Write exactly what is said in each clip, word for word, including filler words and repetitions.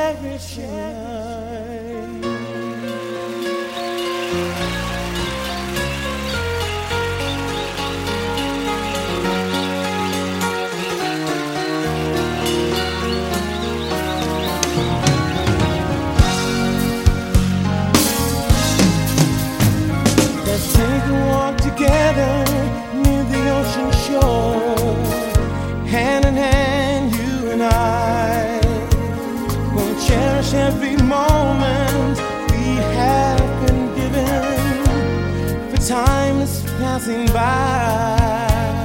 cherish your life. Let's take a walk together near the ocean shore, hand in hand, you and I will cherish every moment we have been given, for time is passing by.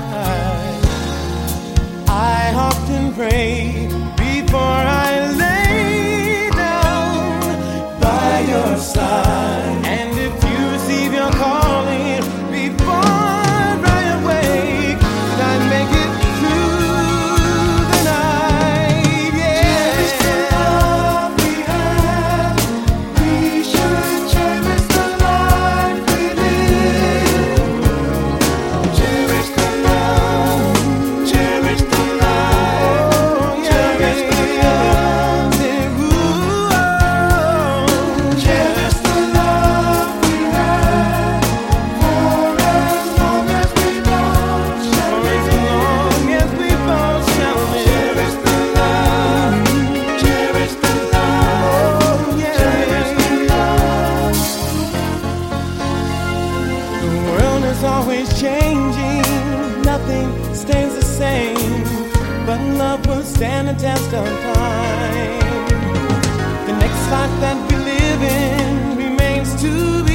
I often pray before I lay down by your side, and if you receive your calling before I awake, I make it through the night. Yeah. Cherish the love we have. We should cherish the life we live. Cherish the love. Cherish the life. Oh, yeah. Cherish the love. Ooh, cherish the love we have. For as long as we both shall live. For as long as we both shall live. Cherish the love. Cherish the love. Oh, yeah. Cherish the love. The world is always changing, nothing stays the same, but love will stand the test of time. The next life that we live in remains to be